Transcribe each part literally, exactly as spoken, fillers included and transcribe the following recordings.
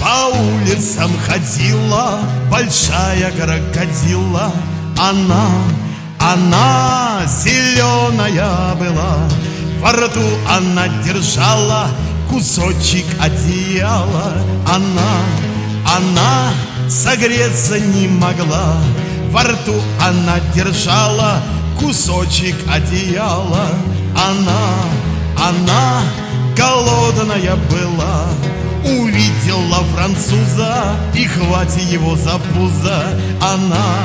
По улицам ходила большая крокодила. Она, она зеленая была. Во рту она держала кусочек одеяла. Она, она согреться не могла. Во рту она держала кусочек одеяла. Она, она голодная была. Увидела француза и хватит его за пузо. Она,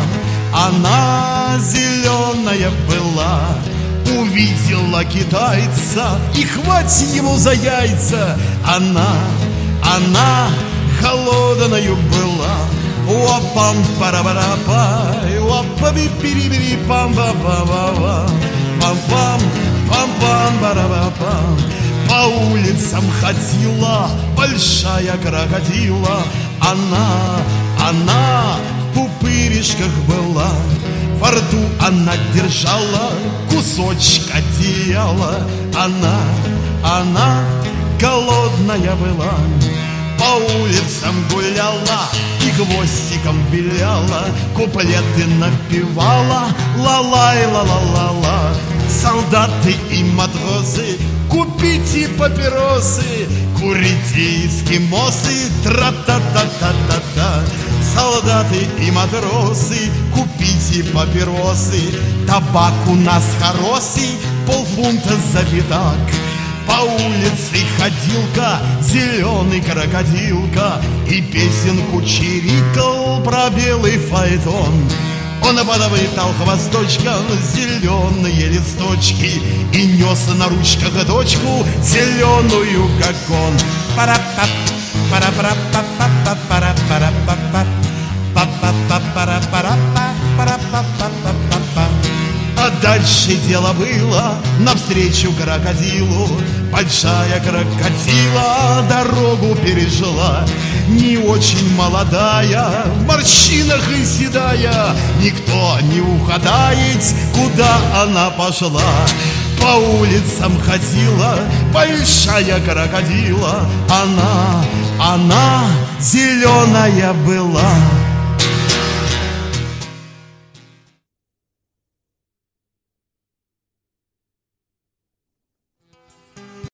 она зеленая была. Увидела китайца и хватит его за яйца. Она, она голодною была. Уапам парабарапа, уапаби пирибири пам ба ба ба ба, пам пам пам пам барабапам. По улицам ходила большая крокодила. Она, она в пупыришках была. Во рту она держала кусочек одеяла. Она, она голодная была. По улицам гуляла и хвостиком виляла. Куплеты напевала. Ла-лай, ла-ла-ла-ла. Солдаты и матросы, купите папиросы, курите эскимосы, тра-та-та-та-та-та. Солдаты и матросы, купите папиросы, табак у нас хороший, полфунта за видак. По улице ходилка, зеленый крокодилка, и песенку чирикал про белый фаэтон. Он подвытал хвосточком зеленые листочки и нес на ручках дочку зеленую, как он. Пара-пап, пара-пара-пап-пап, пара-пара-пап-пап, пап-пап-пара-пара-пап, пара-пап-пап-пап-пап. А дальше дело было навстречу крокодилу. Большая крокодила дорогу пережила. Не очень молодая, в морщинах и седая. Никто не угадает, куда она пошла. По улицам ходила большая крокодила. Она, она зеленая была.